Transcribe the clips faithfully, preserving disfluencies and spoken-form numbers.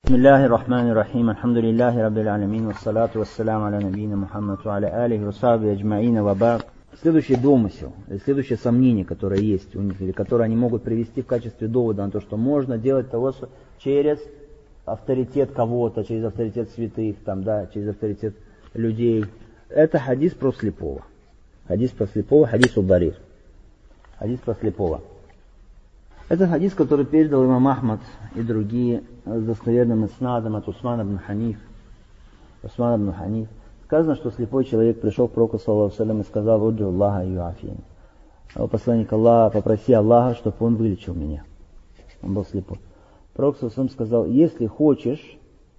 بسم الله الرحمن الرحيم الحمد لله رب العالمين والصلاة والسلام على نبينا Мухаммад وعلى آله وصحبه أجмаин وبعد. Следующий домысел, следующее сомнение, которое есть у них, или которое они могут привести в качестве довода на то, что можно делать того через авторитет кого-то, через авторитет святых, там, да, через авторитет людей. Это хадис про слепого. Хадис про слепого, хадис ул-Дарир. Хадис про слепого. Это хадис, который передал имам Ахмад и другие с достоверным иснадом от Усмана ибн Ханиф. Усман ибн Ханиф. Сказано, что слепой человек пришел к пророку, саллаллаху алейхи ва саллям, и сказал: «Уджу Аллаха юафини». О посланник Аллаха, попроси Аллаха, чтобы он вылечил меня. Он был слепой. Пророк, саллаллаху алейхи ва саллям, сказал: если хочешь,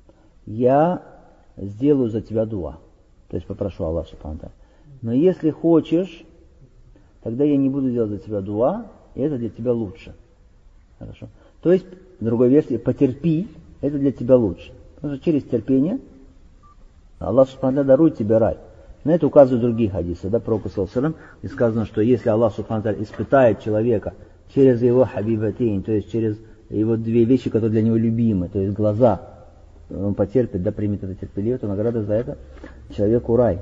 я сделаю за тебя дуа. То есть попрошу Аллаха, субхану ва тааля. Но если хочешь, тогда я не буду делать за тебя дуа, и это для тебя лучше. Хорошо. То есть, в другой версии, потерпи, это для тебя лучше. Потому что через терпение Аллах субхану ва тааля дарует тебе рай. На это указывают другие хадисы, да, пророку саллаллаху алейхи ва саллям, и сказано, что если Аллах субхану ва тааля испытает человека через его хабибатейн, то есть через его две вещи, которые для него любимы, то есть глаза, он потерпит, да, примет это терпеливо, то награда за это человеку рай.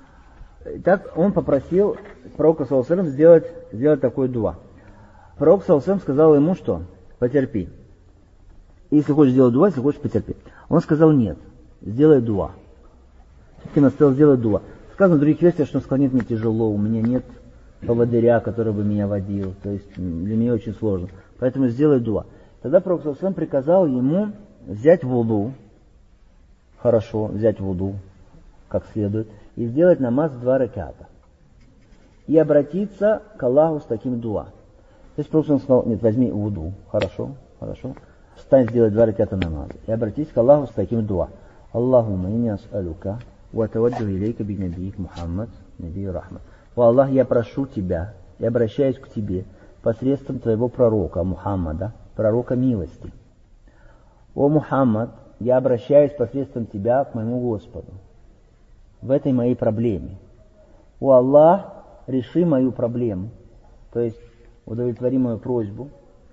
Так он попросил пророка саллаллаху алейхи ва саллям сделать, сделать такой дуа. Пророк саллаллаху алейхи ва саллям сказал ему, что потерпи. Если хочешь сделать дуа, если хочешь, потерпи. Он сказал: нет, сделай дуа. Все-таки настоял сделать дуа. Сказано в других версиях, что он сказал: нет, мне тяжело, у меня нет поводыря, который бы меня водил. То есть для меня очень сложно. Поэтому сделай дуа. Тогда пророк саллаллаху алейхи ва саллям приказал ему взять вуду, хорошо, взять вуду, как следует, и сделать намаз два раката. И обратиться к Аллаху с таким дуа. То есть пророк сказал: нет, возьми вуду, хорошо, хорошо, встань, сделай два раката намаза, и обратись к Аллаху с таким дуа. Аллахумма инни ас'алука ва таваджу илейка би набиик Мухаммад, наби рахмат. О Аллах, я прошу тебя и обращаюсь к тебе посредством твоего пророка Мухаммада, пророка милости. О Мухаммад, я обращаюсь посредством тебя к моему Господу в этой моей проблеме. О Аллах, реши мою проблему, то есть удовлетвори мою просьбу.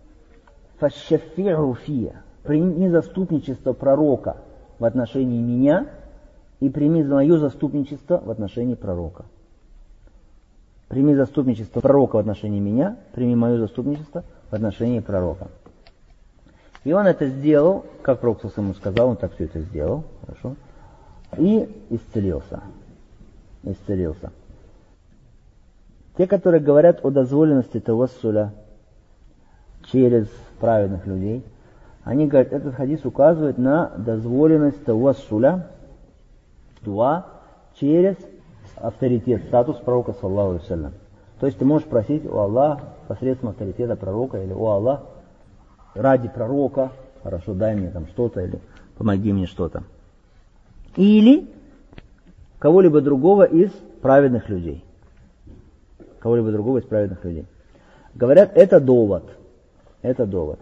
Фашшаффи'у фия. Прими заступничество пророка в отношении меня и прими мое заступничество в отношении пророка. Прими заступничество пророка в отношении меня, прими мое заступничество в отношении пророка. И он это сделал, как пророк ему сказал, он так все это сделал, хорошо, и исцелился. Исцелился. Те, которые говорят о дозволенности тавассуля через праведных людей, они говорят, этот хадис указывает на дозволенность тавассуля, дуа, через авторитет, статус пророка, саллаллаху алейхи ва саллям. То есть ты можешь просить у Аллаха посредством авторитета пророка, или у Аллаха ради пророка, хорошо, дай мне там что-то, или помоги мне что-то. Или кого-либо другого из праведных людей. Кого-либо другого из праведных людей. Говорят, это довод. Это довод.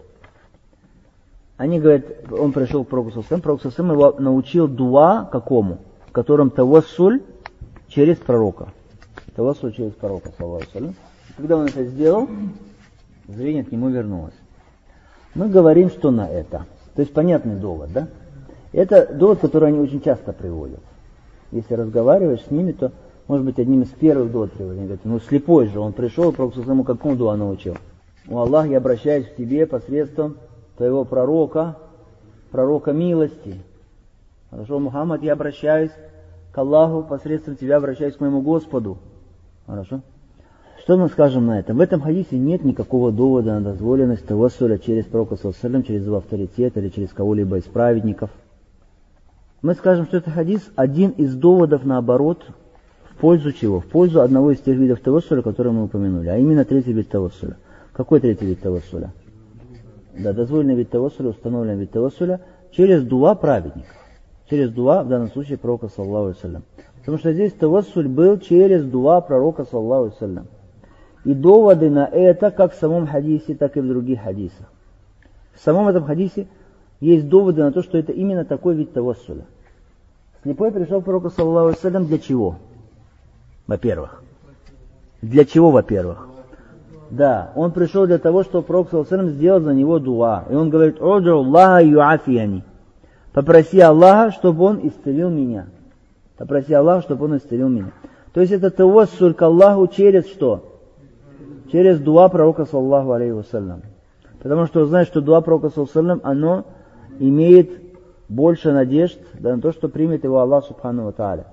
Они говорят, он пришел к пророку саллаллаху алейхи ва саллям, пророк саллаллаху алейхи ва саллям его научил дуа какому? В котором тавассуль через пророка. Тавассуль через пророка, саллаллаху алейхи ва саллям. Когда он это сделал, зрение к нему вернулось. Мы говорим, что на это. То есть понятный довод, да? Это довод, который они очень часто приводят. Если разговариваешь с ними, то может быть, одним из первых доводов приводит. Они говорят, ну слепой же, он пришел, пророк ему какому дуа научил? О Аллах, я обращаюсь к тебе посредством твоего пророка, пророка милости. Хорошо, Мухаммад, я обращаюсь к Аллаху, посредством тебя обращаюсь к моему Господу. Хорошо? Что мы скажем на этом? В этом хадисе нет никакого довода на дозволенность тавассуля через пророка, саллаллаху алейхи ва саллям, через его авторитет или через кого-либо из праведников. Мы скажем, что это хадис один из доводов, наоборот, в пользу чего? В пользу одного из тех видов тавассуля, которые мы упомянули, а именно третий вид тавассуля. Какой третий вид тавассуля? Да, дозволенный вид тавассуля, установленный вид тавассуля через дуа праведников. Через дуа, в данном случае, пророка, саллаллаху алейхи ва саллям. Потому что здесь тавассуль был через дуа пророка, саллаллаху алейхи ва саллям. И доводы на это, как в самом хадисе, так и в других хадисах. В самом этом хадисе есть доводы на то, что это именно такой вид тавассуля. Слепой пришел к пророку, саллаллаху алейхи ва саллям, для чего? Во-первых. Для чего, во-первых? Да, он пришел для того, чтобы пророк, саллаллаху алейхи ва саллям, сделал за него дуа. И он говорит: «Уджу Аллаха юафияни». Попроси Аллаха, чтобы Он исцелил меня. Попроси Аллаха, чтобы Он исцелил меня. То есть это тавассуль к Аллаху через что? Через дуа пророка саллаллаху алейхи вассалям. Потому что знаешь, что дуа пророка саллаллаху алейхи вассалям, оно имеет больше надежд на то, что примет его Аллах субхану ва тааля.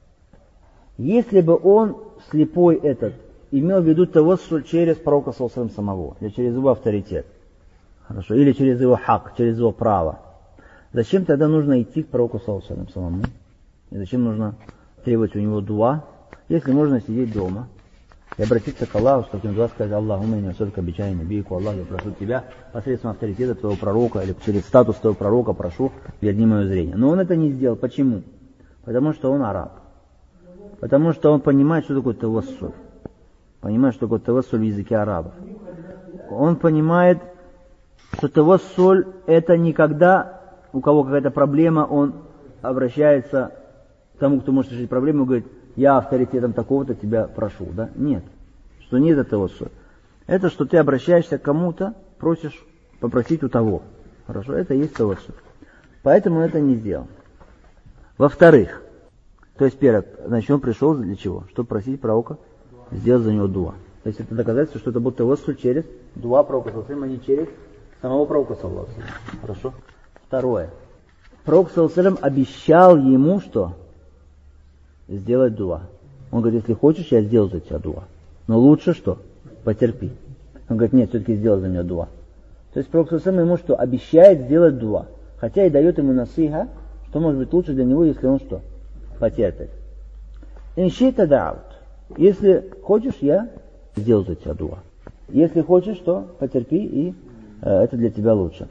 Если бы он, слепой этот, имел в виду тавассуль через пророка саллаллаху алейхи вассалям самого, или через его авторитет, хорошо, или через его хак, через его право, зачем тогда нужно идти к пророку саллаллаху алейхи вассалям самому? И зачем нужно требовать у него дуа, если можно сидеть дома и обратиться к Аллаху, с таким дуа сказать: Аллахумма инна ас'алука бичайи набийика, Аллах, я прошу тебя посредством авторитета твоего пророка или через статус твоего пророка прошу, верни мое зрение. Но он это не сделал. Почему? Потому что он араб. Потому что он понимает, что такое тавассуль. Понимает, что такое тавассуль в языке арабов. Он понимает, что тавассуль это не когда у кого какая-то проблема, он обращается к тому, кто может решить проблему, и говорит: я авторитетом такого-то тебя прошу, да? Нет. Что нет это тавассуль. Это что ты обращаешься к кому-то, просишь попросить у того. Хорошо, это и есть тавассуль. Поэтому он это не сделал. Во-вторых, то есть первое, значит, он пришел для чего? Чтобы просить пророка сделать за него дуа. То есть это доказательство, что это был тавассуль через дуа пророка, а не через самого пророка, саллаллаху алейхи вассалям. Хорошо? Второе. Пророк, саллаллаху алейхи вассалям, обещал ему что? Сделать дуа. Он говорит: если хочешь, я сделаю за тебя дуа. Но лучше что? Потерпи. Он говорит: нет, все-таки сделай за меня дуа. То есть пророк саллаллаху алейхи вассалям ему что? Обещает сделать дуа. Хотя и дает ему насиха, что может быть лучше для него, если он что? Потерпит. Иншита даут. Если хочешь, я сделаю за тебя дуа. Если хочешь, то потерпи, и э, это для тебя лучше.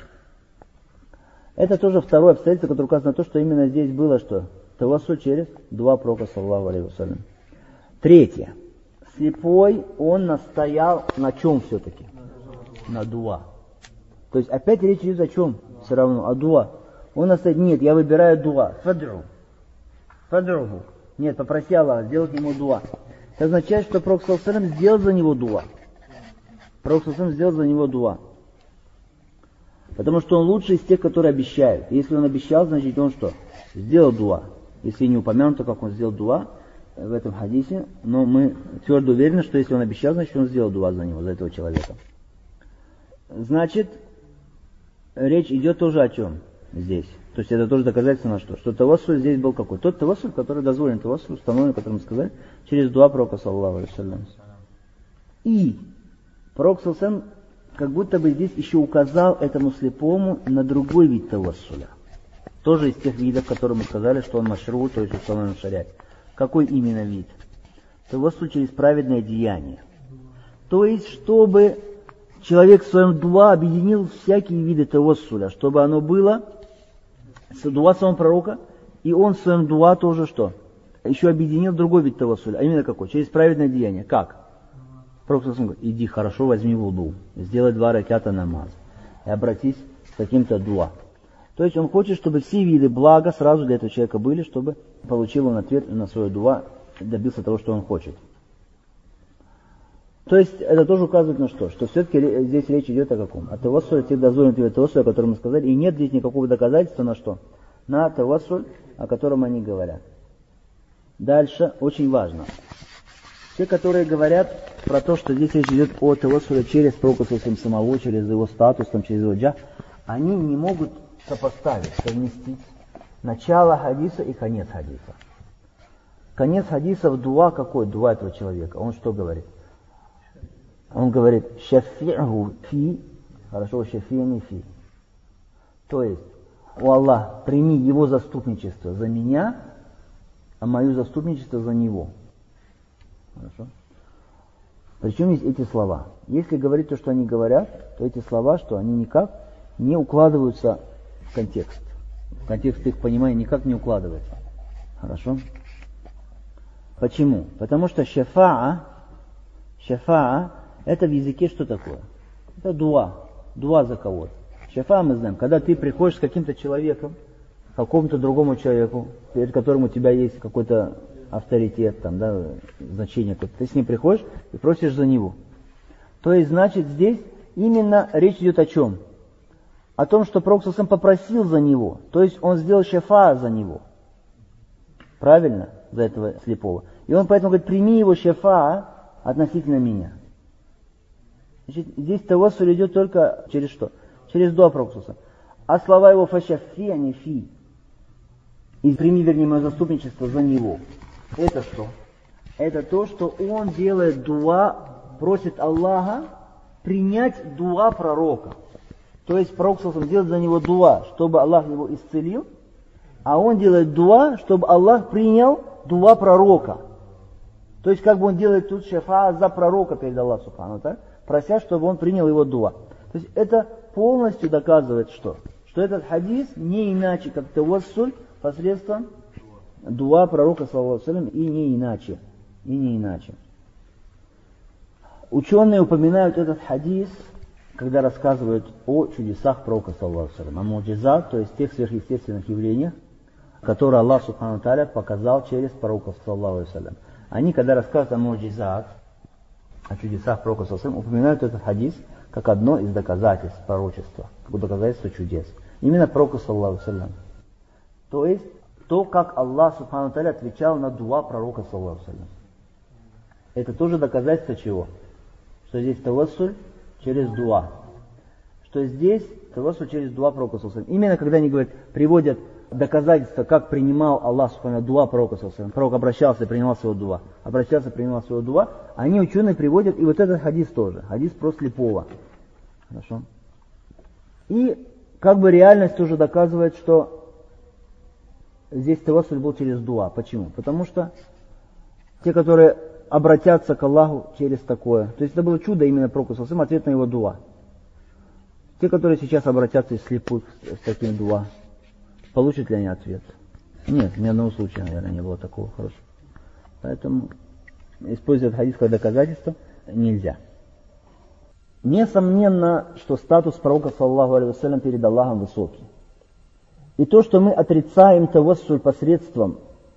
Это тоже второе обстоятельство, которое указано на то, что именно здесь было что? Тавассуль через дуа пророка саллаллаху алейхи вассалям. Третье. Слепой, он настоял на чем все-таки? На дуа. То есть опять речь идет о чем? Все равно, о дуа. Он настоит: нет, я выбираю дуа. Фадру. Фадруху. Нет, попроси Аллаха сделать ему дуа. Это означает, что пророк саллаллаху алейхи вассалям сделал за него дуа. Пророк саллаллаху алейхи вассалям сделал за него дуа. Потому что он лучший из тех, которые обещают. Если он обещал, значит он что? Сделал дуа. Если не упомянуто, как он сделал дуа в этом хадисе, но мы твердо уверены, что если он обещал, значит он сделал дуа за него, за этого человека. Значит, речь идет тоже о чем здесь? То есть это тоже доказательство на что? Что тавассуль здесь был какой? Тот тавассуль, который дозволен, тавассуль, установлен, который мы сказали, через дуа пророка саллаллаху алейхи вассалям. И пророк саллаллаху алейхи вассалям как будто бы здесь еще указал этому слепому на другой вид тавассуля. Тоже из тех видов, которые мы сказали, что он машру, то есть установлен в шариате. Какой именно вид? Тавассуль через праведное деяние. То есть, чтобы человек в своем дуа объединил всякие виды тавассуля, чтобы оно было с дуа самого пророка, и он в своем дуа тоже что? Еще объединил другой вид тавассуля. А именно какой? Через праведное деяние. Как? Пророк говорит: иди хорошо, возьми вуду, сделай два раката намаз и обратись с каким-то дуа. То есть он хочет, чтобы все виды блага сразу для этого человека были, чтобы получил он ответ на свое дуа, добился того, что он хочет. То есть это тоже указывает на что? Что все-таки здесь речь идет о каком? О тавассуле, тех дозволенных видов тавассуля, о котором мы сказали, и нет здесь никакого доказательства на что? На тавассуль, о котором они говорят. Дальше, очень важно. Те, которые говорят про то, что здесь речь идет о тавассуле через пророка самого, через его статус, там, через его джах, они не могут сопоставить, совместить начало хадиса и конец хадиса. Конец хадиса в дуа какой? Дуа этого человека. Он что говорит? Он говорит: шафи'ху фи, хорошо, шафи'ни фи. То есть, о Аллах, прими его заступничество за меня, а мое заступничество за него. Хорошо? Причем здесь эти слова? Если говорить то, что они говорят, то эти слова, что они никак не укладываются в контекст. В контекст их понимания никак не укладывается. Хорошо? Почему? Потому что шафа'a, шафа'a, это в языке что такое? Это дуа. Дуа за кого-то. Шафа'a мы знаем, когда ты приходишь с каким-то человеком, какому-то другому человеку, перед которым у тебя есть какой-то авторитет, там, да, значение какое-то. Ты с ним приходишь и просишь за него. То есть, значит, здесь именно речь идет о чем? О о том, что Пророк сам попросил за него. То есть он сделал шафа за него. Правильно? За этого слепого. И он поэтому говорит, прими его шафа относительно меня. Значит, здесь тавассуль идет только через что? Через дуа Пророка. А слова его фашафи, а не фи. И прими, вернее, мое заступничество за него. Это что? Это то, что он делает дуа, просит Аллаха принять дуа пророка. То есть Пророк делает за него дуа, чтобы Аллах его исцелил, а он делает дуа, чтобы Аллах принял дуа пророка. То есть как бы он делает тут шафа за пророка перед Аллахом, субхану, так? Прося, чтобы он принял его дуа. То есть это полностью доказывает что? Что этот хадис не иначе, как тавассуль посредством дуа пророка, саллаллаху алейхи ва саллям, и не иначе. И не иначе. Ученые упоминают этот хадис, когда рассказывают о чудесах пророка, саллаллаху алейхи ва саллям, о муджизат, то есть тех сверхъестественных явлениях, которые Аллах субхану тааля показал через пророка, саллаллаху алейхи ва саллям. Они, когда рассказывают о муджизат, о чудесах пророка, саллаллаху алейхи ва саллям, упоминают этот хадис как одно из доказательств пророчества, как доказательство чудес. Именно пророка, саллаллаху алейхи ва саллям. То есть, то, как Аллах субхану тааля отвечал на дуа пророка, саллаллаху алейхи ва саллям. Это тоже доказательство чего? Что здесь тавассуль через дуа. Что здесь тавассуль через дуа пророка, саллаллаху алейхи ва саллям. Именно когда они говорят, приводят доказательства, как принимал Аллах субхану дуа пророка, саллаллаху алейхи ва саллям. Пророк обращался и принимал своего дуа. Обращался и принимал своего дуа. Они, ученые, приводят и вот этот хадис тоже. Хадис про слепого. Хорошо. И как бы реальность тоже доказывает, что здесь тавассуль был через дуа. Почему? Потому что те, которые обратятся к Аллаху через такое. То есть это было чудо именно пророка, саллаллаху алейхи ва саллям, ответ на его дуа. Те, которые сейчас обратятся из слепых с таким дуа, получат ли они ответ? Нет, ни одного случая, наверное, не было такого хорошего. Поэтому использовать хадис как доказательство нельзя. Несомненно, что статус пророка, саллаллаху алейхи ва саллям, перед Аллахом высокий. И то, что мы отрицаем тавассуль посредством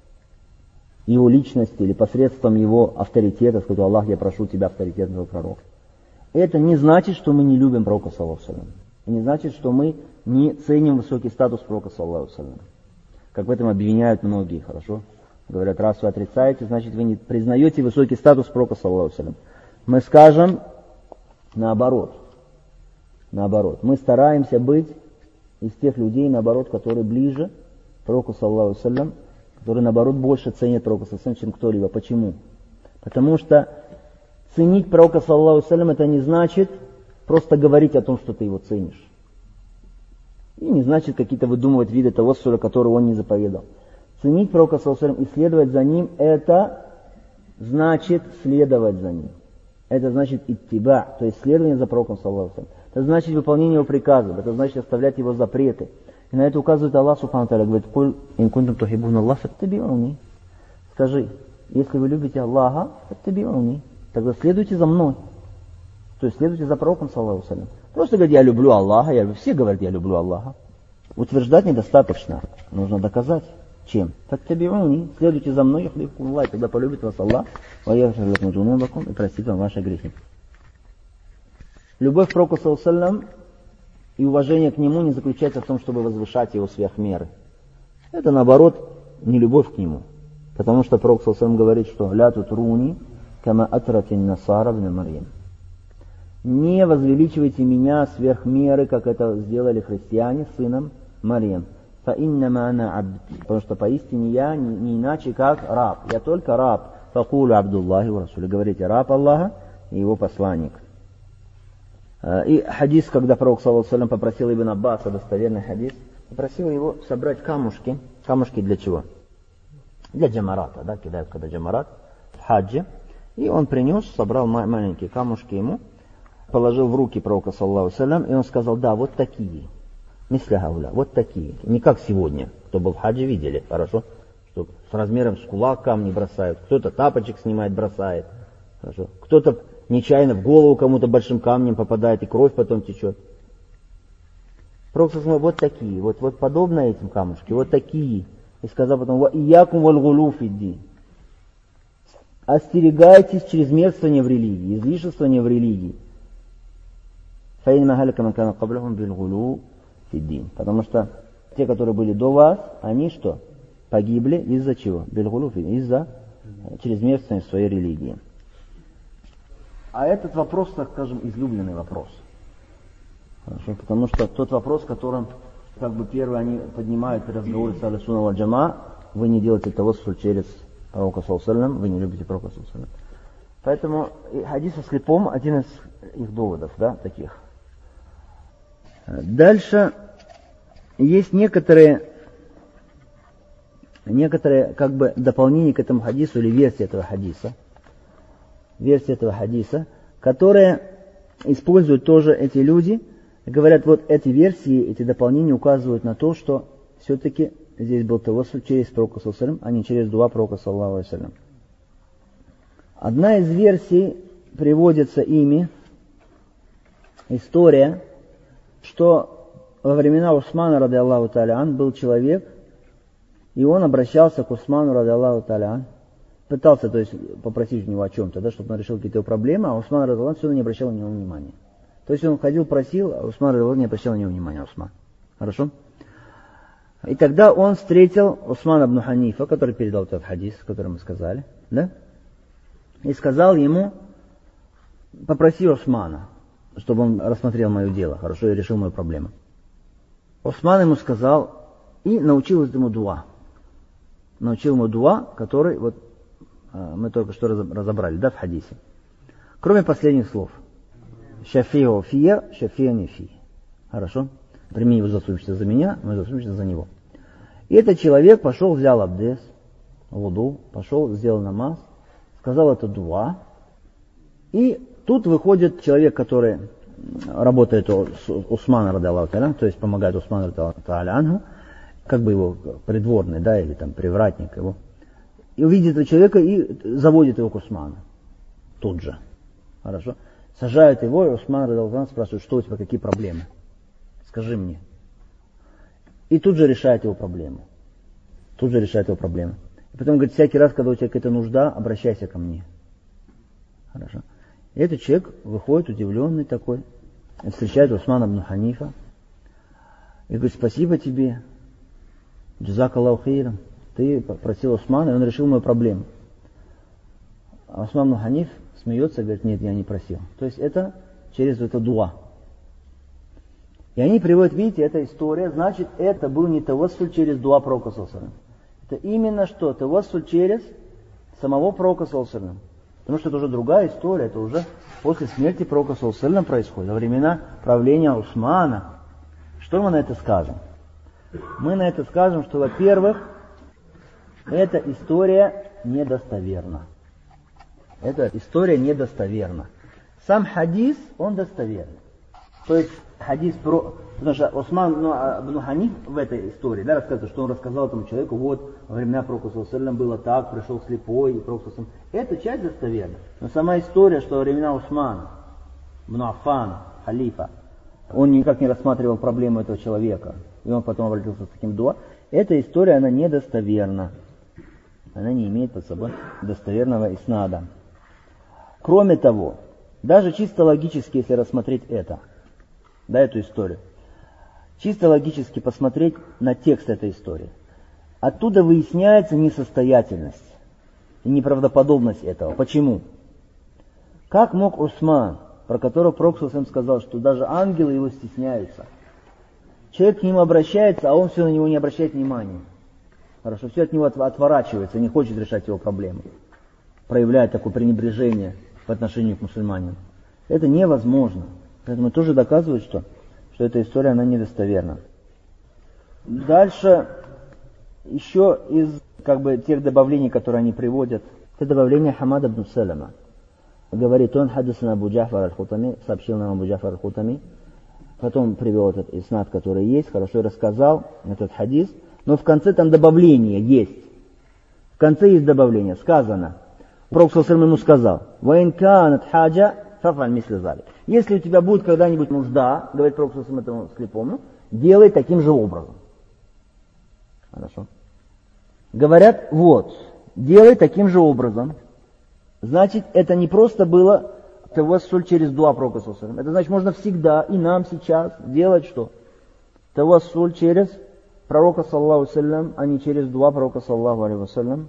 его личности или посредством его авторитета, сказать, Аллах, я прошу тебя авторитетного пророка. Это не значит, что мы не любим пророка, саллаллаху алейхи ва саллям. И не значит, что мы не ценим высокий статус пророка, саллаллаху алейхи ва саллям. Как в этом обвиняют многие, хорошо? Говорят, раз вы отрицаете, значит вы не признаете высокий статус пророка, саллаллаху алейхи ва саллям. Мы скажем наоборот. Наоборот. Мы стараемся быть из тех людей, наоборот, которые ближе к пророку, саллаллаху алейхи ва саллям, которые, наоборот, больше ценят пророка, саллаллаху алейхи ва саллям, чем кто-либо. Почему? Потому что ценить пророка, саллаллаху алейхи ва саллям, это не значит просто говорить о том, что ты его ценишь. И не значит какие-то выдумывать виды того, который он не заповедал. Ценить пророка, саллаллаху алейхи ва саллям, и следовать за ним, это значит следовать за ним. Это значит иттиба, то есть следование за пророком, саллаллаху алейхи ва саллям. Это значит выполнение его приказов, это значит оставлять его запреты. И на это указывает Аллах субхану тааля, говорит, «Куль ин кунтум тухиббуна Аллах фаттаби'уни». Скажи, если вы любите Аллаха, фаттаби'уни, тогда следуйте за мной. То есть следуйте за пророком, саллаллаху алейхи ва саллям. Просто говорить, я люблю Аллаха, я люблю. Все говорят, я люблю Аллаха. Утверждать недостаточно, нужно доказать. Чем? Фаттаби'уни, следуйте за мной, яхлифкум Аллах, тогда полюбит вас Аллах, ва яghfir лакум зунубакум, и простит вам ваши грехи. Любовь к пророку, саллаллаху алейхи ва саллям, и уважение к нему не заключается в том, чтобы возвышать его сверх меры. Это, наоборот, не любовь к нему. Потому что пророк, саллаллаху алейхи ва саллям, говорит, что «Ля тутруни, кама атратин насара бна Марьям». Не возвеличивайте меня сверх меры, как это сделали христиане с сыном Марьям. Фа иннама ана абд. Потому что поистине я не, не иначе, как раб. Я только раб. Факулу Абдуллахи ва Расули. Говорите, раб Аллаха и его посланник. И хадис, когда пророк, саллаллаху алейхи ва саллям, попросил Ибн Аббаса, достоверный хадис, попросил его собрать камушки. Камушки для чего? Для джамарата, да, кидают когда джамарат в хаджи. И он принес, собрал маленькие камушки ему, положил в руки пророка, саллаллаху алейхи ва саллям, и он сказал, да, вот такие. Мисля гауля, вот такие. Не как сегодня, кто был в хаджи, видели, хорошо? Что с размером с кулак камни бросают, кто-то тапочек снимает, бросает. Хорошо? Кто-то нечаянно в голову кому-то большим камнем попадает, и кровь потом течет. Пророк сказал, вот такие, вот, вот подобно этим камушки, вот такие. И сказал потом, ва иякум валь гулу фиддин. Остерегайтесь чрезмерствования в религии, излишествования в религии. Фаин махалика ман кана каблахум бил гулу фиддин. Потому что те, которые были до вас, они что? Погибли из-за чего? Бельгулуф, из-за чрезмерности своей религии. А этот вопрос, так скажем, излюбленный вопрос. Хорошо? Потому что тот вопрос, которым как бы первый они поднимают при разговоре с Ахлю Сунна валь Джамаа, вы не делаете тавассуль через пророка саллаллаху алейхи ва саллям, вы не любите пророка саллаллаху алейхи ва саллям. Поэтому хадис о слепом один из их доводов, да, таких. Дальше есть некоторые, некоторые как бы дополнения к этому хадису или версии этого хадиса, версии этого хадиса, которые используют тоже эти люди, говорят, вот эти версии, эти дополнения указывают на то, что все-таки здесь был тавассуль через пророка саллаллаху алейхи ва саллям, а не через дуа пророка саллаллаху алейхи ва саллям. Одна из версий приводится ими, история, что во времена Усмана, ради Аллаху та'аля ан, был человек, и он обращался к Усману, ради Аллаху та'аля ан, пытался, то есть, попросить у него о чем-то, да, чтобы он решил какие-то проблемы, а Усман, ради Аллаху ан, все равно не обращал на него внимания. То есть он ходил, просил, а Усман, ради Аллаху ан, не обращал на него внимания. Усман. Хорошо? И тогда он встретил Усмана ибн Ханифа, который передал этот хадис, который мы сказали, да? И сказал ему: попроси Усмана, чтобы он рассмотрел мое дело, хорошо, и решил мою проблему. Усман ему сказал и научил ему дуа. Научил ему дуа, который вот мы только что разобрали, да, в хадисе. Кроме последних слов. Шафио фия, шафия не фи. Хорошо? Прими его заступничество за меня, мое заступничество за него. И этот человек пошел, взял абдес, вуду, пошел, сделал намаз, сказал это дуа. И тут выходит человек, который работает у Усмана, ради Аллаху та'аля, то есть помогает Усману, ради Аллаху та'аля, как бы его придворный, да, или там привратник его. И увидит этого человека и заводит его к Усману. Тут же. Хорошо? Сажают его, и Усман, ради Аллаху та'аля, спрашивает, что у тебя, какие проблемы? Скажи мне. И тут же решает его проблему. Тут же решает его проблему. И потом говорит, всякий раз, когда у тебя какая-то нужда, обращайся ко мне. Хорошо. И этот человек выходит удивленный такой, встречает Усмана ибн Ханифа и говорит, спасибо тебе, джазак Аллаху хейран, ты просил Усмана, и он решил мою проблему. А Усман ибн Ханиф смеется и говорит, нет, я не просил. То есть это через это дуа. И они приводят, видите, эта история, значит, это был не тавассуль через дуа пророка саллаллаху алейхи ва саллям. Это именно что? Тавассуль через самого пророка саллаллаху алейхи ва саллям. Потому что это уже другая история, это уже после смерти пророка саллаллаху алейхи ва саллям происходит, во времена правления Усмана. Что мы на это скажем? Мы на это скажем, что, во-первых, эта история недостоверна. Эта история недостоверна. Сам хадис, он достоверный. То есть хадис про... Потому что Усман ибн Ханиф в этой истории, да, рассказывает, что он рассказал этому человеку, вот, во времена пророка саллаллаху алейхи ва саллям было так, пришел слепой, и пророк саллаллаху алейхи ва саллям. Эта часть достоверна. Но сама история, что во времена Усмана ибн Аффана, халифа, он никак не рассматривал проблему этого человека, и он потом обратился с таким дуа, эта история, она недостоверна. Она не имеет под собой достоверного иснада. Кроме того, даже чисто логически, если рассмотреть это, да, эту историю, чисто логически посмотреть на текст этой истории, оттуда выясняется несостоятельность и неправдоподобность этого. Почему? Как мог Усман, про которого пророк саллаллаху алейхи ва саллям сказал, что даже ангелы его стесняются, человек к нему обращается, а он все на него не обращает внимания. Хорошо, все от него отворачивается, не хочет решать его проблемы, проявляет такое пренебрежение по отношению к мусульманам. Это невозможно. Поэтому тоже доказывает, что, что эта история, она недостоверна. Дальше, еще из как бы, тех добавлений, которые они приводят, это добавление Хамада ибн Салама. Говорит он, хадисана Абу Джафар аль-Хутами, сообщил нам Абу Джафар аль-Хутами, потом привел этот иснад, который есть, хорошо рассказал этот хадис, но в конце там добавление есть. В конце есть добавление, сказано, пророк саллаллаху алейхи ва саллям ему сказал, «Ваин канат хаджа, фафаль мисли залик». Если у тебя будет когда-нибудь нужда, говорит пророк саллаллаху алейхи ва саллям этому слепому, делай таким же образом. Хорошо. Говорят, вот, делай таким же образом. Значит, это не просто было тавассуль через дуа пророка саллаллаху алейхи ва саллям. Это значит, можно всегда и нам сейчас делать что? Тавассуль через пророка, саллаллаху алейхи вассалям, а не через дуа пророка, саллаллаху алейхи вассалям.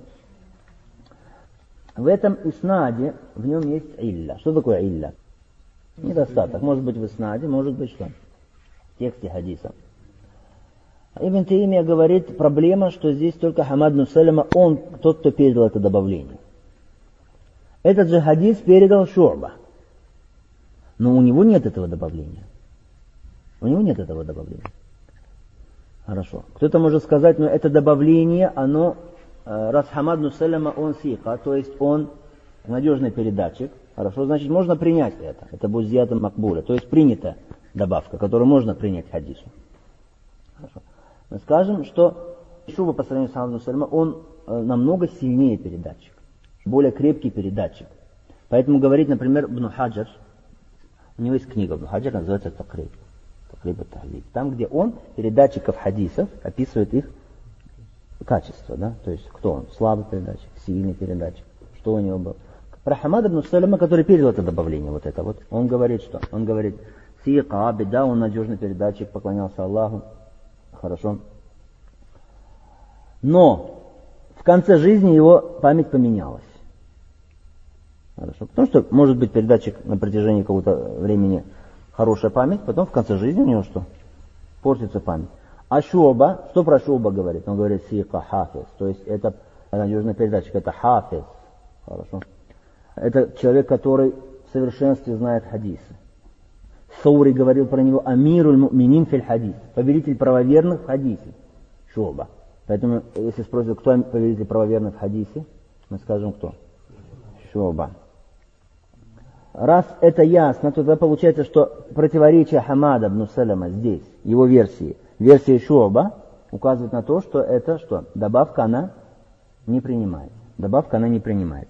В этом иснаде, в нем есть илля. Что такое илля? Недостаток. Может быть в иснаде, может быть что? В тексте хадиса. Ибн Таймия говорит, проблема, что здесь только Хамад ибн Салама, он тот, кто передал это добавление. Этот же хадис передал Шу'ба. Но у него нет этого добавления. У него нет этого добавления. Хорошо. Кто-то может сказать, но это добавление, оно, раз Хамад ибн Салама, он сиха, то есть он надежный передатчик. Хорошо, значит, можно принять это. Это будет зиятан макбуля. То есть принята добавка, которую можно принять хадису. Хорошо. Мы скажем, что Шуба по сравнению с Хамадом Салима, он намного сильнее передатчик, более крепкий передатчик. Поэтому говорит, например, Ибн Хаджар, у него есть книга Ибн Хаджар, называется Такриб. Такриб ат-Тахдиб. Там, где он передатчиков хадисов описывает их качество, да? То есть кто он, слабый передатчик, сильный передатчик, что у него было. Про Хамада ибн Салима, который передал это добавление, вот это вот, он говорит что? Он говорит, сика, беда, он надежный передатчик, поклонялся Аллаху. Хорошо. Но в конце жизни его память поменялась. Хорошо. Потому что может быть передатчик на протяжении какого-то времени хорошая память, потом в конце жизни у него что? Портится память. А Шуба, что про Шуба говорит? Он говорит сика хафиз. То есть это надежный передатчик, это хафиз. Хорошо. Это человек, который в совершенстве знает хадисы. Саури говорил про него амируль му'минин фил хадис, повелитель правоверных в хадисе. Шуба. Поэтому, если спросят, кто повелитель правоверных в хадисе, мы скажем, кто? Шуба. Раз это ясно, то тогда получается, что противоречие Хамада ибн Салама здесь, его версии, версия Шуба, указывает на то, что это что? Добавка она не принимает. Добавка она не принимается.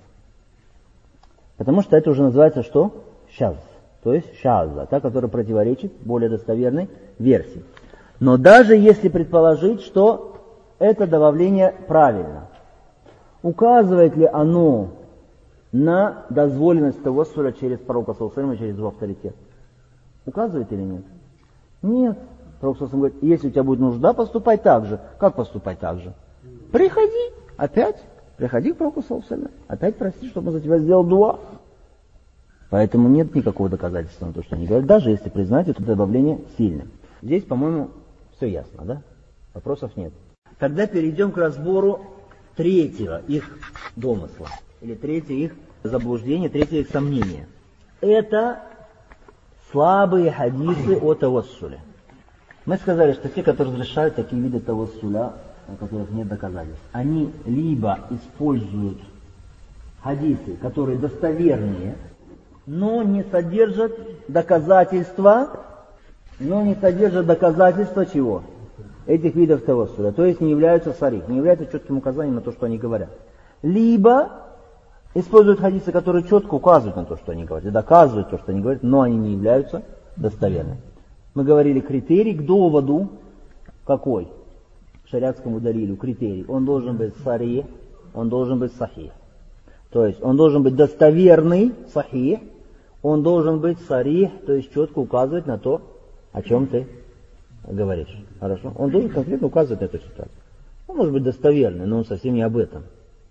Потому что это уже называется что? Шаз. То есть шаза, та, которая противоречит более достоверной версии. Но даже если предположить, что это добавление правильно, указывает ли оно на дозволенность тавассуля через пророка саллаллаху алейхи ва саллям, через его авторитет? Указывает или нет? Нет. Пророк саллаллаху алейхи ва саллям говорит, если у тебя будет нужда, поступай так же. Как поступай так же? Приходи опять, приходи к пророку саллаллаху алейхи ва саллям, опять проси, чтобы он за тебя сделал дуа. Поэтому нет никакого доказательства на то, что они говорят, даже если признать это добавление сильным. Здесь, по-моему, все ясно, да? Вопросов нет. Тогда перейдем к разбору третьего их домысла, или третьего их заблуждения, третьего их сомнения. Это слабые хадисы о тавассуле. Мы сказали, что те, которые разрешают такие виды тавассуля, у которых нет доказательств, они либо используют хадисы, которые достовернее, но не содержат доказательства, но не содержат доказательства чего? Этих видов тавассуля. То есть не являются сарих, не являются четким указанием на то, что они говорят. Либо используют хадисы, которые четко указывают на то, что они говорят, и доказывают то, что они говорят, но они не являются достоверными. Мы говорили, критерий к доводу какой? К шариатскому далилю критерий. Он должен быть сарих, он должен быть сахих. То есть он должен быть достоверный, сахих, он должен быть сарих, то есть четко указывать на то, о чем ты говоришь. Хорошо? Он должен конкретно указывать на эту ситуацию. Он может быть достоверный, но он совсем не об этом.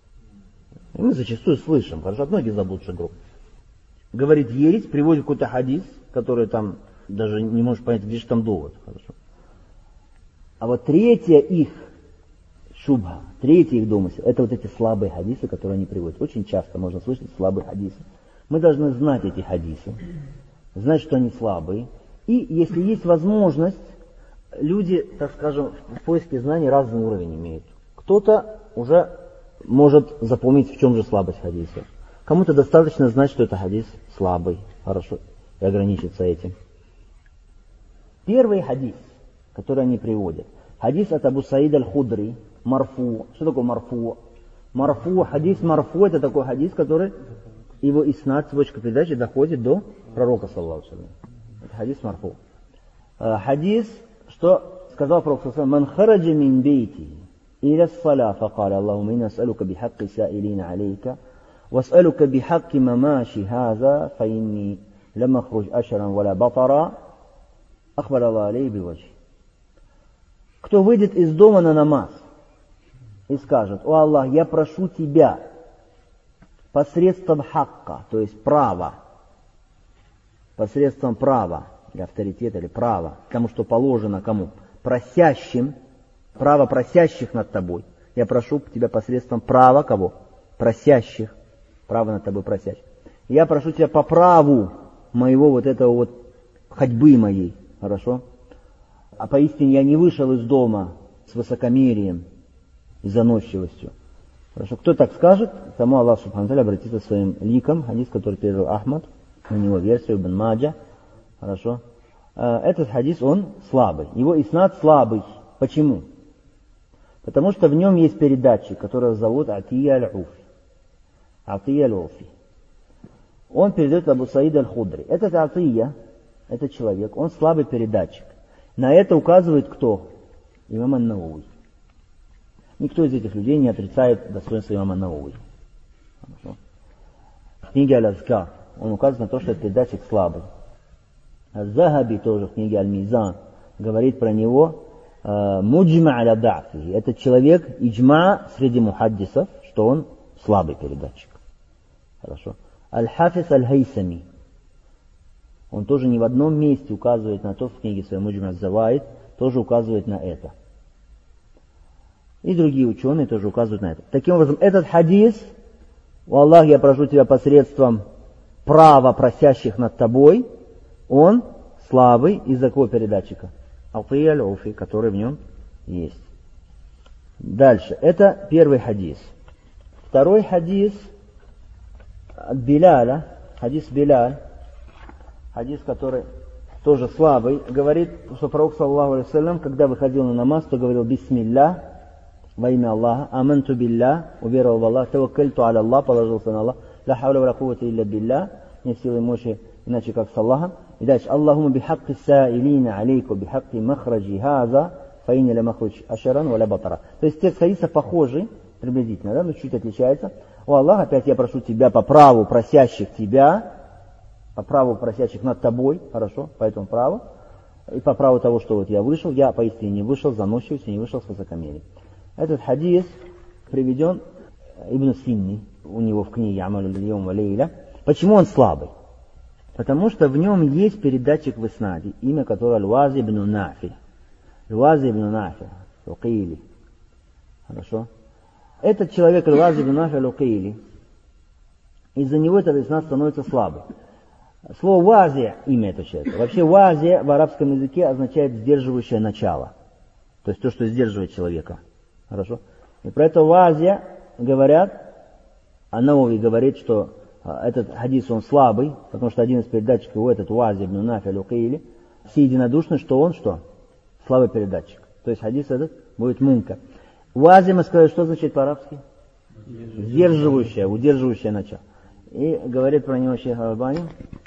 И мы зачастую слышим, хорошо, от многих заблудших групп. Говорит ересь, приводит какой-то хадис, который там даже не можешь понять, где же там довод. Хорошо. А вот третья их шубха, третий их домысел, это вот эти слабые хадисы, которые они приводят. Очень часто можно слышать слабые хадисы. Мы должны знать эти хадисы, знать, что они слабые. И если есть возможность, люди, так скажем, в поиске знаний разный уровень имеют. Кто-то уже может запомнить, в чем же слабость хадиса. Кому-то достаточно знать, что это хадис слабый, хорошо, и ограничиться этим. Первый хадис, который они приводят, хадис от Абу Саид аль-Худри, марфу. Что такое марфу? Марфу, хадис марфу, это такой хадис, который его иснад, цепочка передачи доходит до пророка, саллаллаху алейхи ва саллям. Это хадис марфу. Хадис, что сказал пророк, саллаллаху алейхи ва саллям, «Ман хараджа мин бейти иля ссаля, факаля Аллахума инна ас'алука бихакки саилина алейка, вас'алука бихакки мамаши хаза, фаинни лама хруж ашаран валя батара, ахбар Аллах алей биваджи». Кто выйдет из дома на намаз и скажет: «О Аллах, я прошу Тебя посредством хакка», то есть права, посредством права, или авторитета, или права, тому, что положено кому? Просящим, право просящих над тобой. Я прошу Тебя посредством права кого? Просящих, право над тобой просящих. Я прошу Тебя по праву моего вот этого вот ходьбы моей, хорошо? А поистине я не вышел из дома с высокомерием и заносчивостью. Хорошо, кто так скажет, тому Аллах Субхану Тааля обратится своим ликом, хадис, который перевел Ахмад, у него версию Ибн Маджа. Хорошо. Этот хадис, он слабый. Его иснад слабый. Почему? Потому что в нем есть передатчик, которого зовут Атия аль-Уфи. Атия аль-Уфи. Он передает Абу Саид аль-Худри. Этот Атия, этот человек, он слабый передатчик. На это указывает кто? Имам ан-Навави. Никто из этих людей не отрицает достоинство имама ан-Навави. В книге Аль-Азкар он указывает на то, что этот передатчик слабый. Аз-Захаби тоже в книге Аль-Мизан говорит про него муджма аля да'фи. Этот человек иджма среди мухаддисов, что он слабый передатчик. Хорошо. Аль-Хафиз Аль-Хайсами. Он тоже ни в одном месте указывает на то, в книге своей Муджма аз-Заваид, тоже указывает на это. И другие ученые тоже указывают на это. Таким образом, этот хадис: «О Аллах, я прошу Тебя посредством права просящих над Тобой», он слабый из-за какого передатчика? Атия аль-Уфи, который в нем есть. Дальше. Это первый хадис. Второй хадис от Биляля, хадис Биляль, хадис, который тоже слабый, говорит, что пророк, саллаллаху алейхи ва саллям, когда выходил на намаз, то говорил: «Бисмилля», во имя Аллаха, «Аманту билля», уверовал в Аллах, «Таваккальту аля Аллах», положился на Аллах, «Ла хауля ва ла куввата илля билля», не силы мощи, иначе как с Аллахом. И дальше: «Аллахума бихакки саилина алейку бихакки махраджи хаза, фаинна ля махрадж ашаран ва ля батара». То есть текст хадиса похожий, приблизительно, да, но чуть отличается. «О Аллах, опять я прошу Тебя по праву просящих Тебя», по праву просящих над Тобой, хорошо, по этому праву, и по праву того, что вот я вышел, я поистине не вышел с заносчивостью, не вышел с высокомерием. Этот хадис приведен Ибн Синни, у него в книге «Амалю ль-Йом ва лейля». Почему он слабый? Потому что в нем есть передатчик в иснаде, имя которого Аль-Вази ибн Нафи. Аль-Вази ибн Нафи, Лукейли. Хорошо? Этот человек Аль-Вази ибн Нафи Лукейли, из-за него этот иснад становится слабым. Слово «вазия» — имя этого человека. Вообще «вазия» в арабском языке означает «сдерживающее начало». То есть то, что сдерживает человека. Хорошо? И про это «вазия» говорят, Ан-Навави говорит, что этот хадис он слабый, потому что один из передатчиков его, этот «Вази ибн Нафи аль-Лукейли», все единодушны, что он что? Слабый передатчик. То есть хадис этот будет мункар. «Вази» мы сказали, что значит по-арабски? Сдерживающее, удерживающее начало. И говорит про него шейх Аль-Албани,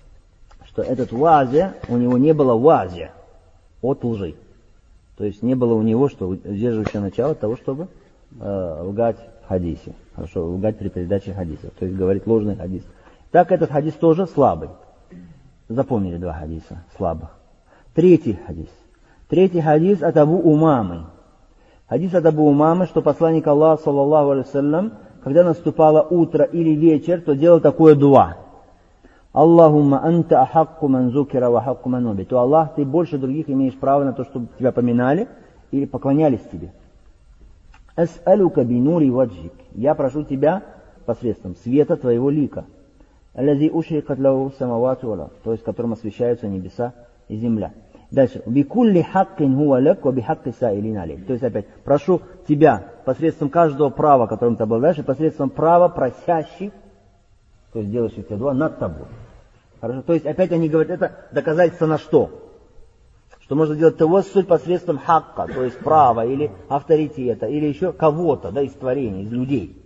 что этот «вази», у него не было «вази» от лжи. То есть не было у него, что удерживающее начало того, чтобы э, лгать в хадисе. Хорошо, лгать при передаче хадиса. То есть говорить ложный хадис. Так этот хадис тоже слабый. Запомнили два хадиса слабых. Третий хадис. Третий хадис от Абу Умамы. Хадис от Абу Умамы, что посланник Аллаха, саллаллаху алейхи ва саллям, когда наступало утро или вечер, то делал такое дуа. Аллахумма анта ахакку ман зукира ва ахакку ман убит. То Аллах, ты больше других имеешь право на то, чтобы тебя поминали или поклонялись тебе. Ас'алука бинури ваджик. Я прошу тебя посредством света твоего лика. Аллази ушрикат лаху самавату вал ард. То есть которым освещаются небеса и земля. Дальше. Бикулли хаккин хуа лак ва бихакки саилин алейк. То есть опять, прошу тебя посредством каждого права, которым ты обладаешь, и посредством права просящих, то есть делающих тебя дуа над тобой. Хорошо? То есть опять они говорят, это доказательство на что? Что можно делать тавассуль посредством хакка, то есть права или авторитета, или еще кого-то, да, из творений, из людей.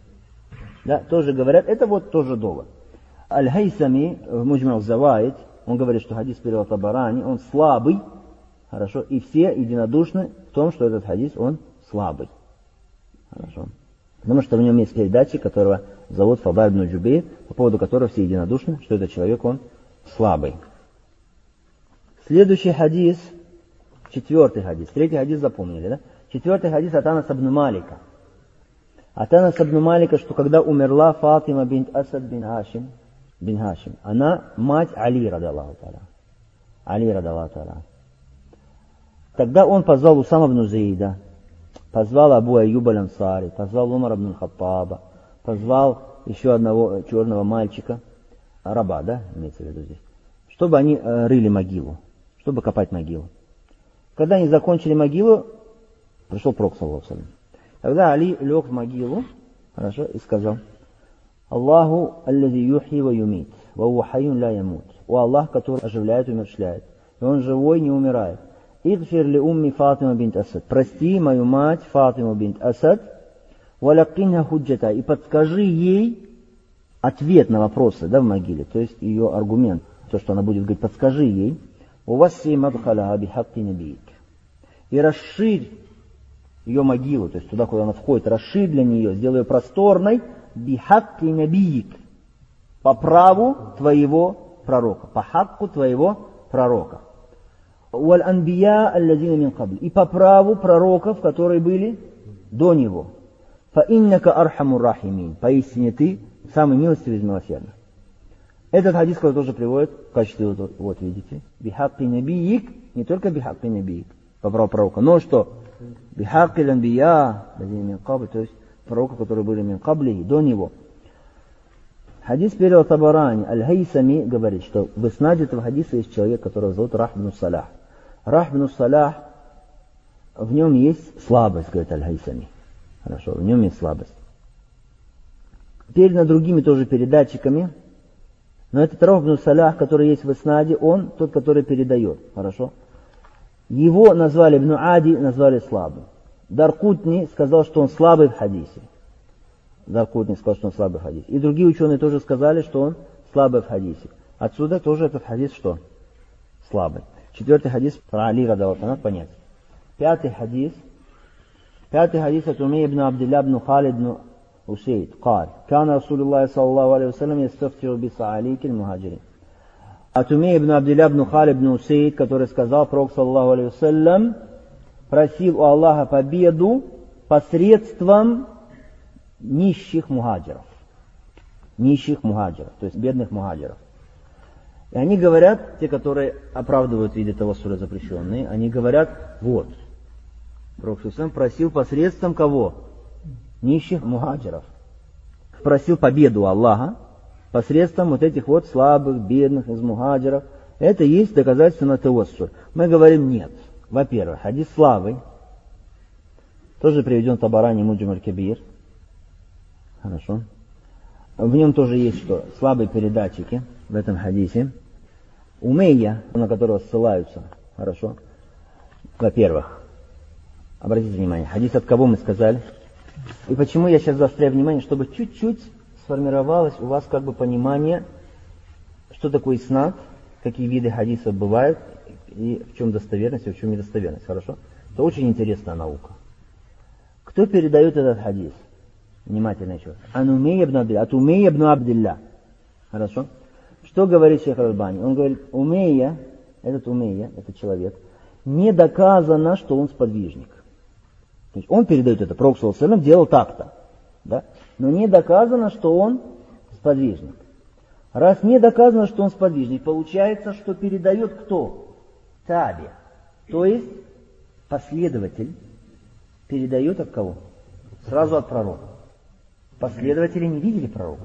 Да, тоже говорят, это вот тоже довод. Аль-Хайсами в Муджма аз-Заваид, он говорит, что хадис перевел Табарани, он слабый, хорошо, и все единодушны в том, что этот хадис, он слабый. Хорошо. Потому что в нем есть передатчик, которого зовут Фадай ибн Джубейр, по поводу которого все единодушны, что этот человек, он слабый. Следующий хадис Четвертый хадис. Третий хадис запомнили, да? Четвертый хадис от Анаса ибн Малика. От Анаса ибн Малика, что когда умерла Фатима бинт Асад бин Хашим, бин Хашим, она мать Али, радаллаху та'аля. Али, радаллаху та'аля. Тогда он позвал Усама ибн Заида, позвал Абу Айюба аль-Ансари, позвал Умар ибн Хаттаба, позвал еще одного черного мальчика, раба, да, имеется в виду здесь, чтобы они э, рыли могилу, чтобы копать могилу. Когда они закончили могилу, пришел Пророк, саллаллаху алейхи ва саллям. Тогда Али лег в могилу, хорошо, и сказал: Аллаху аллази юхи ва юмит, ва хуа хайюн ла ямут. О Аллах, который оживляет и умерщвляет, и он живой, не умирает. Игфир ли умми Фатима бинт Асад. Прости мою мать Фатиму бинт Асад, ва лакинха худжата, и подскажи ей ответ на вопросы, да, в могиле, то есть ее аргумент, то, что она будет говорить, подскажи ей. Увасси мадхалаха бихакки набиик. И расширь ее могилу, то есть туда, куда она входит, расширь для нее, сделай ее просторной, бихакки набиик, по праву твоего пророка, по хакку твоего пророка. Уаль анбия аллазина мин кабл, и по праву пророков, которые были до него. Фа иннака архамур рахимин, поистине ты самый милостивый из милосердных. Этот хадис, который тоже приводит в качестве, вот, вот видите, бихакки набиик, не только бихакки набиик, по праву пророка, но что? Бихакки ланбия, мин кабл, то есть пророков, которые были мин кабли, до него. Хадис перевел Табарани, Аль-Хайсами говорит, что в иснаде этого хадиса есть человек, которого зовут Рах бин Салах. Рах бин Салах, в нем есть слабость, говорит Аль-Хайсами. Хорошо, в нем есть слабость. Передано другими тоже передатчиками, но этот Рах бин Салах, который есть в иснаде, он тот, который передает. Хорошо. Его назвали Ибн Ади, назвали слабым. Даркутни сказал, что он слабый в хадисе. Даркутни сказал, что он слабый в хадисе. И другие ученые тоже сказали, что он слабый в хадисе. Отсюда тоже этот хадис что? Слабый. Четвертый хадис про Али радаллаху анху, надо понять. Пятый хадис. Пятый хадис от Умей ибн Абдилля ибн Халид ибн Усейд. قال كان رسول الله صلى الله عليه وسلم يستفتح بصعاليك المهاجرين. От Умей ибн Абдилля ибн Халид ибн Усейд, который сказал, Пророк саллаллаху алейхи вассалям просил у Аллаха победу посредством нищих мухаджиров. Нищих мухаджиров, то есть бедных мухаджиров. И они говорят, те, которые оправдывают виды тавассуля запрещенные, они говорят, вот, Пророк саллаллаху просил посредством кого? Нищих мухаджиров. Просил победу Аллаха посредством вот этих вот слабых, бедных из мухаджиров. Это есть доказательство на тавассуль. Мы говорим нет. Во-первых, хадис слабый. Тоже приведен Табарани Муджам аль-Кабир. Хорошо. В нем тоже есть что? Слабые передатчики в этом хадисе. Умейя, на которого ссылаются. Хорошо. Во-первых, обратите внимание, хадис от кого мы сказали? И почему я сейчас заостряю внимание, чтобы чуть-чуть сформировалось у вас как бы понимание, что такое иснад, какие виды хадисов бывают, и в чем достоверность, и в чем недостоверность. Хорошо? Это очень интересная наука. Кто передает этот хадис? Внимательно еще. Ан Умей ибн Абдилля. От Умей ибн Абдилля. Хорошо? Что говорит шейх Аль-Альбани? Он говорит, Умейя, этот Умейя, этот человек, не доказано, что он сподвижник. То есть он передает это. Пророк саллаллаху алейхи ва саллям делал так-то. Да? Но не доказано, что он сподвижник. Раз не доказано, что он сподвижник, получается, что передает кто? Таби. То есть последователь передает от кого? Сразу от пророка. Последователи не видели пророка.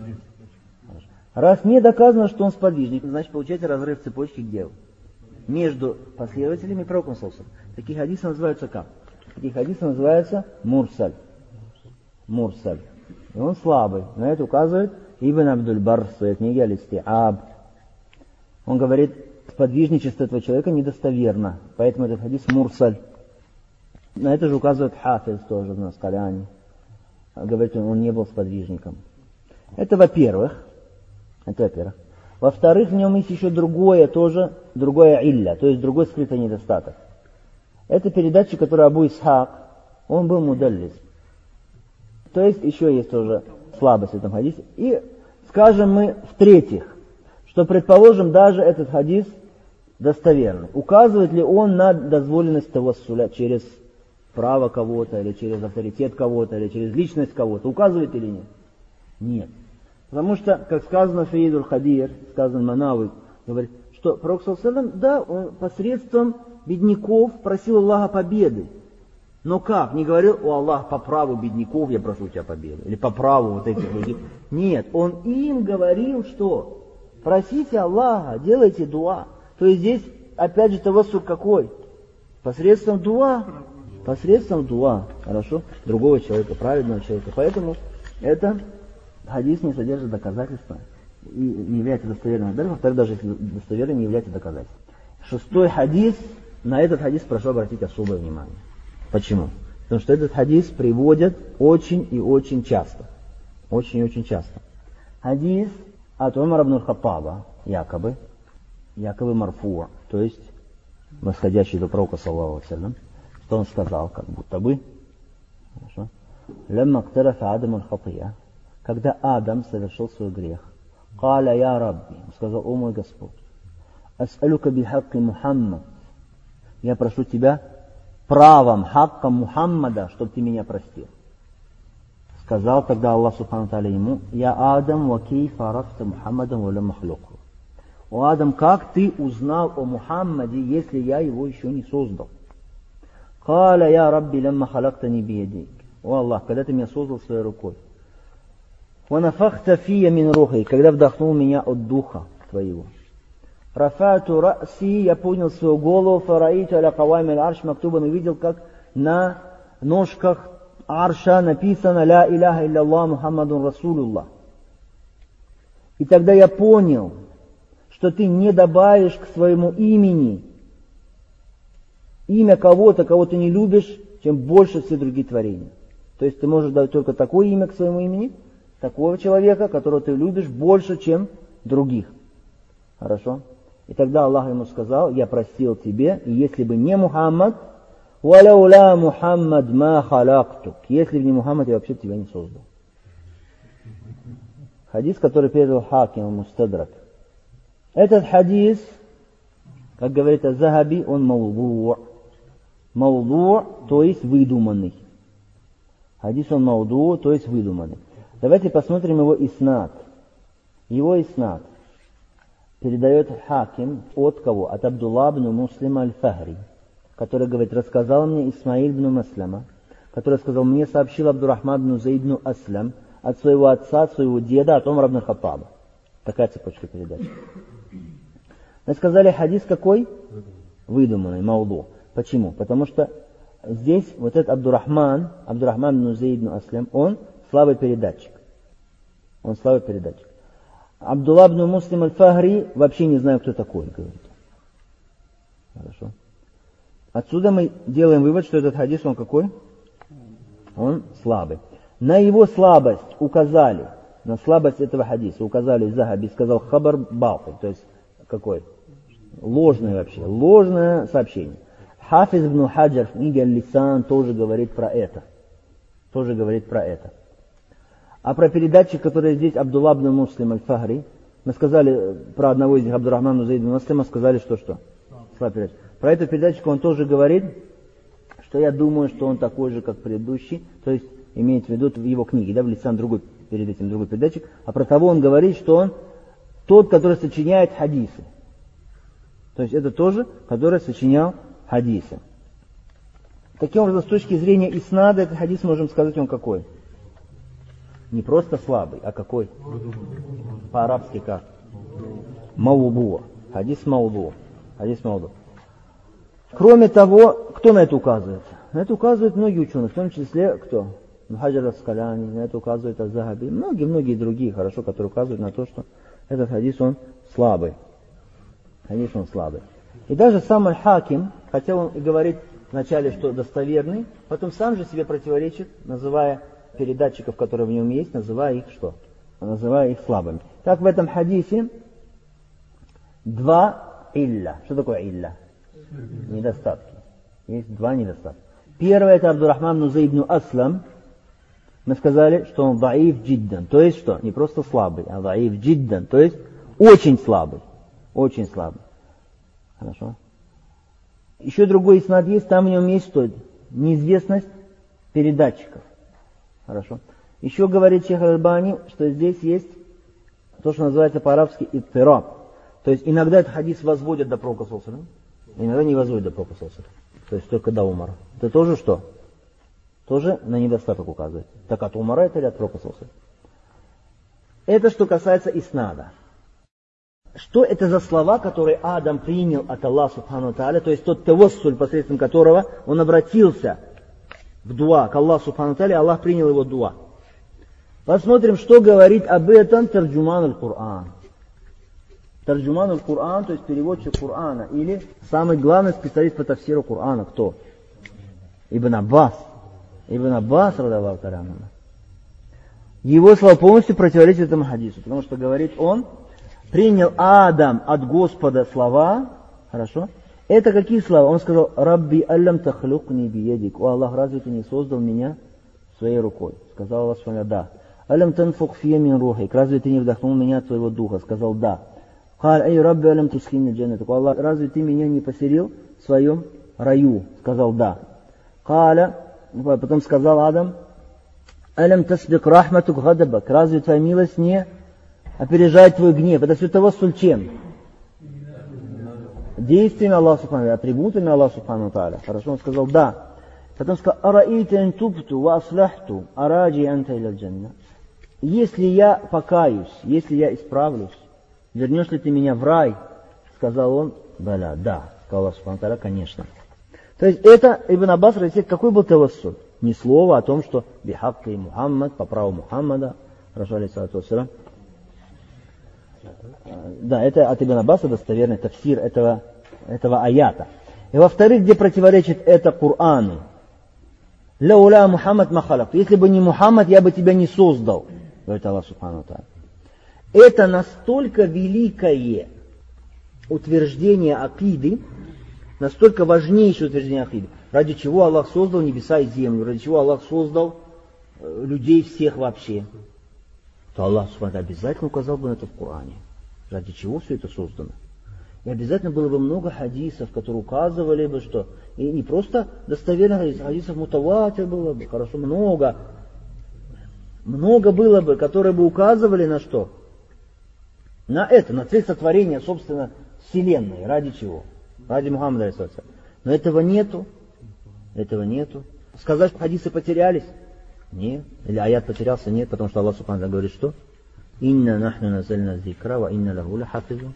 Раз не доказано, что он сподвижник, значит, получается разрыв цепочки где? Между последователями и пророком. Такие хадисы называются как? Такие хадисы называются мурсаль. Мурсаль. И он слабый. На это указывает Ибн Абдуль-Бар в своей книге Аль-Истиаб. Он говорит, сподвижничество этого человека недостоверно. Поэтому этот хадис мурсаль. На это же указывает Хафиз тоже в Наскаляне. Говорит, он не был сподвижником. Это во-первых. Это во-первых. Во-вторых, в нем есть еще другое тоже, другое илля, то есть другой скрытый недостаток. Это передатчик, который Абу Исхак, он был мудаллис. То есть еще есть тоже слабость в этом хадисе. И скажем мы в-третьих, что, предположим, даже этот хадис достоверный. Указывает ли он на дозволенность тавассуля через право кого-то, или через авторитет кого-то, или через личность кого-то? Указывает или нет? Нет. Потому что, как сказано в Фаидуль Хадир, сказано Манавы, говорит, что Пророк саллаллаху алейхи ва саллям, да, он посредством бедняков просил Аллаха победы. Но как? Не говорил: о Аллах, по праву бедняков я прошу у тебя победы. Или по праву вот этих людей. Нет, он им говорил, что просите Аллаха, делайте дуа. То есть здесь, опять же, тавассуль какой? Посредством дуа. Посредством дуа. Хорошо? Другого человека, праведного человека. Поэтому это хадис не содержит доказательства и не является достоверным. Даже, во-вторых, даже если достоверным, не является доказательством. Шестой хадис, на этот хадис прошу обратить особое внимание. Почему? Потому что этот хадис приводят очень и очень часто. Очень и очень часто. Хадис от Умара ибн Хаттаба, якобы, якобы марфу, то есть восходящий до пророка, саллаллаху алейхи ва саллям, что он сказал, как будто бы, хорошо, «Лямма ктарафа Адам аль-хатия», когда Адам совершил свой грех, «Каля я Рабби», он сказал: о мой Господь, «Ас'алюка бихакки Мухаммад», я прошу тебя правом, хакком Мухаммада, чтобы ты меня простил. Сказал тогда Аллах субхану тааля ему: «Я Адам, ва кейфа арафта Мухаммадан ва ля махлуку». О Адам, как ты узнал о Мухаммаде, если я его еще не создал? «Каля я Рабби лямма халактани биядик». О Аллах, когда ты меня создал своей рукой. «Ва нафахта фия мин рухи», когда вдохнул меня от духа твоего. «Рафату ра'си», я поднял свою голову, «фараиту аля кавайми аль-арш мактубан», и видел, как на ножках арша написано «Ля иляха илля Мухаммадун Расулуллах». И тогда я понял, что ты не добавишь к своему имени имя кого-то, кого ты не любишь, чем больше все другие творения. То есть ты можешь дать только такое имя к своему имени, такого человека, которого ты любишь больше, чем других. Хорошо? И тогда Аллах ему сказал: я простил тебе, и если бы не Мухаммад, «Валяуля Мухаммад ма халактук», если бы не Мухаммад, я вообще тебя не создал. Хадис, который передал Хаким Мустадрак. Этот хадис, как говорит Аз-Захаби, он мауду'. Мауду', то есть выдуманный. Хадис он мауду', то есть выдуманный. Давайте посмотрим его иснад. Его иснад передает Хаким от кого? От Абдулла ибн Муслима аль-Фахри, который говорит: рассказал мне Исмаиль ибн Маслама, который сказал: мне сообщил Абдуррахман ибн Зайд ибн Аслам от своего отца, от своего деда, от Умара ибн Хаттаба. Такая цепочка передач. Мы сказали, хадис какой? Выдуманный, мауду. Почему? Потому что здесь вот этот Абдуррахман, Абдуррахман ибн Зайд ибн Аслам, он слабый передатчик. Он слабый передатчик. Абдулла ибн Муслим аль-Фахри вообще не знаю, кто такой, говорит. Хорошо. Отсюда мы делаем вывод, что этот хадис, он какой? Он слабый. На его слабость указали, на слабость этого хадиса указали Захаби, сказал хабар бафи, то есть какой? Ложное вообще, ложное сообщение. Хафиз ибн Хаджар в книге Аль-Лисан тоже говорит про это. Тоже говорит про это. А про передатчик, который здесь Абдулла ибн Муслим аль-Фахри, мы сказали про одного из них, Абдуррахмана Зайд ибн Аслама, сказали, что что? Слабый передатчик. Про этот передатчик он тоже говорит, что я думаю, что он такой же, как предыдущий, то есть имеет в виду в его книге, да, в Лисан другой, перед этим другой передатчик, а про того он говорит, что он тот, который сочиняет хадисы. То есть это тоже, который сочинял хадисы. Таким образом, с точки зрения иснада, этот хадис, можем сказать, он какой? Не просто слабый, а какой? По-арабски как? Мауду. Хадис мауду. Хадис мауду. Кроме того, кто на это указывает? На это указывают многие ученые, в том числе кто? Хаджар ас-Скаляни, на это указывает Аз-Захаби, многие-многие другие, хорошо, которые указывают на то, что этот хадис, он слабый. Хадис, он слабый. И даже сам Аль-Хаким, хотя он и говорит вначале, что достоверный, потом сам же себе противоречит, называя передатчиков, которые в нем есть, называя их что? Называя их слабыми. Так в этом хадисе два илля. Что такое илля? Недостатки. Есть два недостатка. Первое — это Абдуррахман ибн Зайд ибн Аслам. Мы сказали, что он даиф джиддан. То есть что? Не просто слабый, а даиф джиддан. То есть очень слабый. Очень слабый. Хорошо. Еще другой иснад есть, там в нем есть что? Неизвестность передатчиков. Хорошо. Еще говорит шейх Аль-Альбани, что здесь есть то, что называется по-арабски иттираб. То есть иногда этот хадис возводят до пророка саллаллаху алейхи ва саллям, иногда не возводят до пророка саллаллаху алейхи ва саллям. То есть только до Умара. Это тоже что? Тоже на недостаток указывает. Так от Умара это или от пророка саллаллаху алейхи ва саллям. Это что касается иснада. Что это за слова, которые Адам принял от Аллаха Субхану Тааля, то есть тот тавассуль, посредством которого он обратился в дуа к Аллаху Субхану Тааля, Аллах принял его дуа. Посмотрим, что говорит об этом Тарджуман аль-Кур'ан. Тарджуман аль-Кур'ан, то есть переводчик Кур'ана, или самый главный специалист по тафсиру Кур'ана, кто? Ибн Аббас. Ибн Аббас, радаллаху та'аля анху. Его слова полностью противоречат этому хадису, потому что говорит он, принял Адам от Господа слова, хорошо? Это какие слова? Он сказал, «Рабби аллам тахлюкни биедик». «О Аллах, разве ты не создал меня своей рукой?» Сказал Аллах, да. «Аллам танфук фия мин рухик». «Разве ты не вдохнул меня от твоего духа?» Сказал, да. «Кал эй рабби аллам тусхини джаннатик». «О Аллах, разве ты меня не поселил в своем раю?» Сказал, да. «Каля», потом сказал Адам, «Аллам тасбик рахматук гадабак». «Разве твоя милость не опережает твой гнев?» Это все тавассуль чем? Действиями Аллаха Субхану, атрибутами Аллаха Субхану Тааля. Хорошо, он сказал, да. Потом сказал, «Араита ан тубту ва асляхту, араджи анта иля джанна». Если я покаюсь, если я исправлюсь, вернешь ли ты меня в рай? Сказал он, «Баля, да». Сказал Аллах Субхану Тааля, конечно. То есть это Ибн Аббас разъясняет, какой был тавассуль. Ни слова о том, что бихакка и Мухаммад, по праву Мухаммада, хорошо, алейхиссалату вассалям. Да, это от Ибн Аббаса достоверный тафсир этого, этого аята. И во-вторых, где противоречит это Корану. «Лауля Мухаммад махалак». Если бы не Мухаммад, я бы тебя не создал. Говорит Аллах Субхану Тааля. Это настолько великое утверждение акиды, настолько важнейшее утверждение акиды, ради чего Аллах создал небеса и землю, ради чего Аллах создал людей всех вообще. То Аллах Субхану обязательно указал бы на это в Коране. Ради чего все это создано. И обязательно было бы много хадисов, которые указывали бы, что... И не просто достоверных хадисов, хадисов мутаватир было бы, хорошо, много. Много было бы, которые бы указывали на что? На это, на цель сотворения, собственно, Вселенной. Ради чего? Ради Мухаммада. Но этого нету. Этого нету. Сказать, что хадисы потерялись? Нет. Или аят потерялся? Нет, потому что Аллах Субхану говорит, что? «Инна нахну назальна зикра, ва инна лаху лахафизун».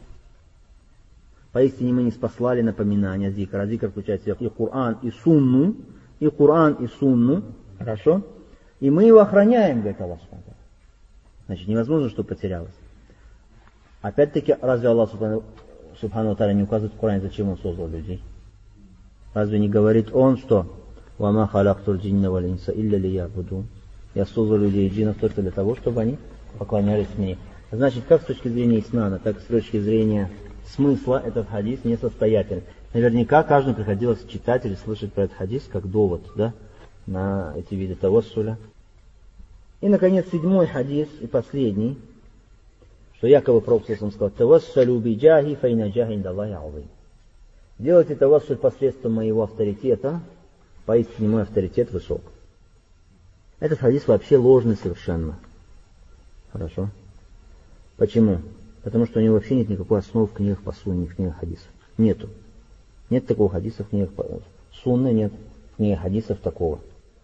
Поистине мы не спаслали напоминания зикра. Зикр включает в себя и Коран, и Сунну. И Коран, и Сунну. Хорошо? И мы его охраняем, говорит Аллах Субхану. Значит, невозможно, что потерялось. Опять-таки, разве Аллах Субхану Тааля не указывает в Коране, зачем он создал людей? Разве не говорит он, что «Вама халактул джинна валь инса илля лиябудун». Я создал людей и джиннов только для того, чтобы они поклонялись мне. Значит, как с точки зрения иснана, так и с точки зрения смысла этот хадис несостоятелен. Наверняка каждому приходилось читать или слышать про этот хадис как довод, да, на эти виды тавассуля. И, наконец, седьмой хадис и последний, что якобы пророк сказал: «Тавассалю биджахи файна джахи индаллахи азим». Делайте тавассуль посредством моего авторитета, поистине мой авторитет высок. Этот хадис вообще ложный совершенно. Хорошо? Почему? Потому что у него вообще нет никакой основы в книгах по сунне, в книгах хадисов. Нету. Нет такого хадиса в книгах по сунне, нет в книгах хадисов такого.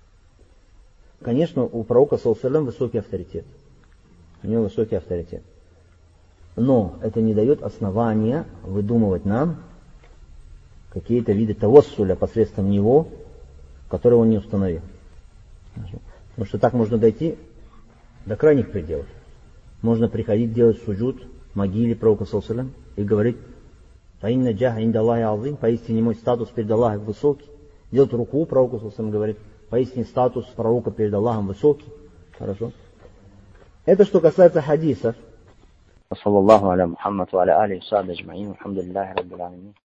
Конечно, у пророка саллаллаху алейхи ва саллям высокий авторитет. У него высокий авторитет. Но это не дает основания выдумывать нам какие-то виды тавассуля посредством него, которые он не установил. Потому что так можно дойти до крайних пределов. Можно приходить делать суджуд в могиле пророка саллаллаху алейхи ва саллям и говорить: «Фаинна джаха индаллахи азим», поистине мой статус перед Аллахом высокий. Делать руку пророку саллаллаху алейхи ва саллям, говорит: поистине статус пророка перед Аллахом высокий. Хорошо? Это что касается хадисов. Саллаллаху аля Мухаммад ва аля алихи ва сахбихи аджмаин. Алхамдулиллахи раббил аламин.